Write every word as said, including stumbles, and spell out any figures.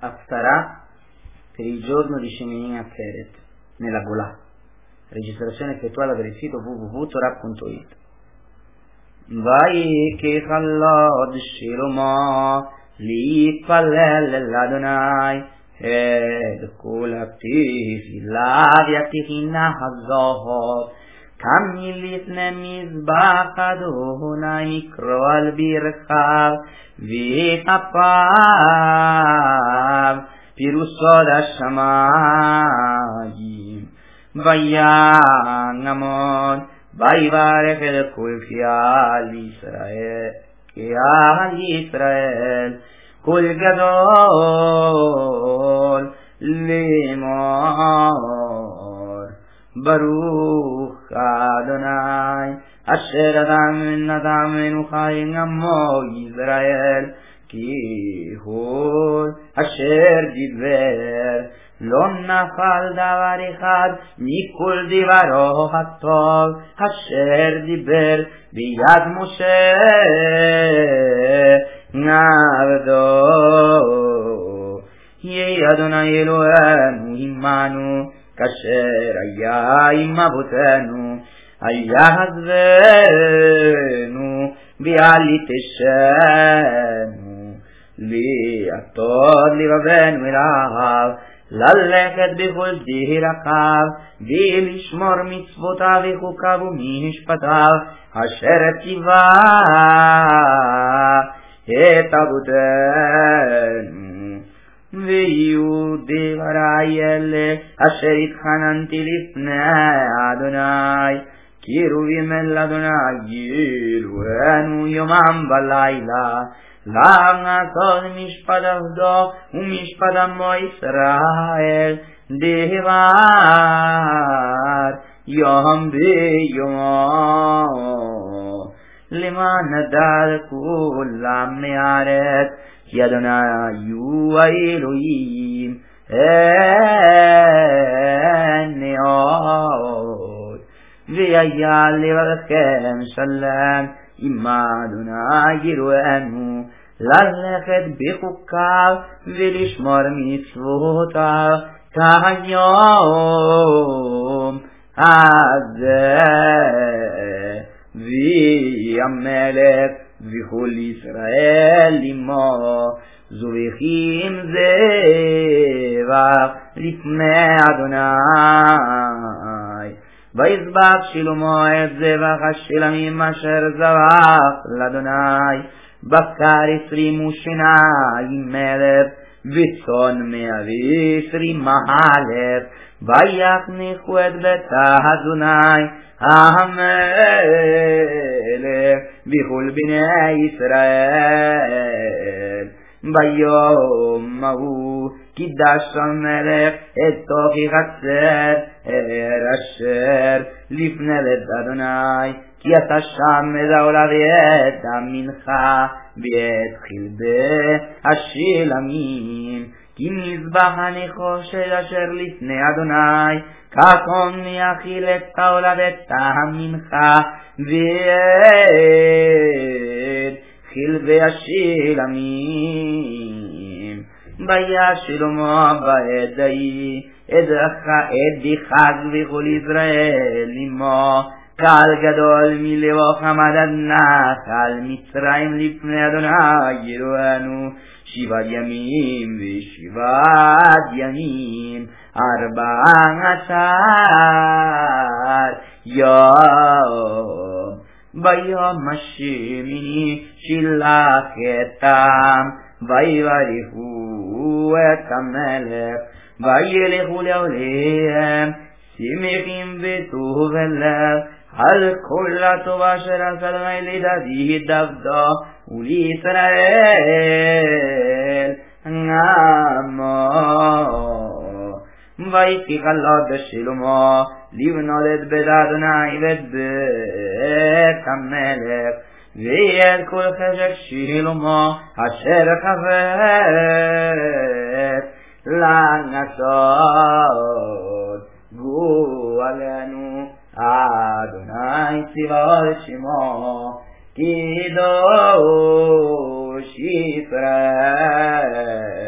Haftarah per il giorno di Shemini Atzeret nella Gola, registrazione effettuata per il sito w w w punto torah punto it. Vayikech Alod Shlomo li'palel l'Adonai ed kol ha'tefillah v'ha'techina hazohov kam lifnei mizbach Adonai mikro al birchav v'chapav pirusod hashamayim vayangamon Vayvarech el kol kial Yisrael kial Yisrael kol gadol lemor Baruch Adonai asher adam adam menuchayim amo Yisrael ki hu asher diver לא נפל דבר אחד מכל דברו הטוב אשר דיבר ביד משה עבדו. יהי אדוני אלוהינו עמנו כאשר היה עם אבותינו היעזבנו ואל יתשנו ליעטות לבבנו אליו ללכת בכל דרכיו ולשמור מצוותיו וחוקיו ומשפטיו אשר ציווה את אבותינו. ויהיו דברי אלה אשר התחננתי לפני אדוני קירובים אל אדוני גילונו יומם ולילה לעשות משפט עבדו ומשפט עמו ישראל דבר יום ביומו למען נדע כולם מארץ כי אדוני הוא האלוהים אין עוד. והיה לבבכם שלם עם אדוני אלוהינו ללכת בחוקיו ולשמור מצוותיו כהיום הזה. והמלך וכל ישראל עמו זובחים זבח לפני אדוני. ויזבח שלמה את זבח השלמים אשר זבח לאדוני בקר עשרים ושניים אלף וצאן מאה ועשרים אלף. ויחניכו את בית אדוני המלך בכל בני ישראל. ביום ההוא קידש המלך את תוכי חצר אשר לפני בית אדוני כי אתה שם את העולה ואת המנחה ואת חלבי השלמים כי מזבח הנחושת אשר לפני אדוני כחום יאכיל את העולה ואת המנחה ואת חלבי השלמים. והיה שלמה בעת ההיא את דחק וכל ישראל עמו קהל גדול מלבוא חמד עד נחל מצרים לפני אדוני אלוהינו שבעת ימים ושבעת ימים ארבע עשר יום. ביום השמיני שלח אתם ויברכו את המלך וילכו לעליהם שמחים בטוב לב על כל הטוב אשר עשה אדוני לדוד עבדו ולישראל עמו. ויבטיח אלוהים בשלמה לבנות את בית אדוני ואת בית המלך ואת כל חשק שלמה אשר חפץ לעשות גואלנו. אדוני צבאות שמו קדוש ישראל.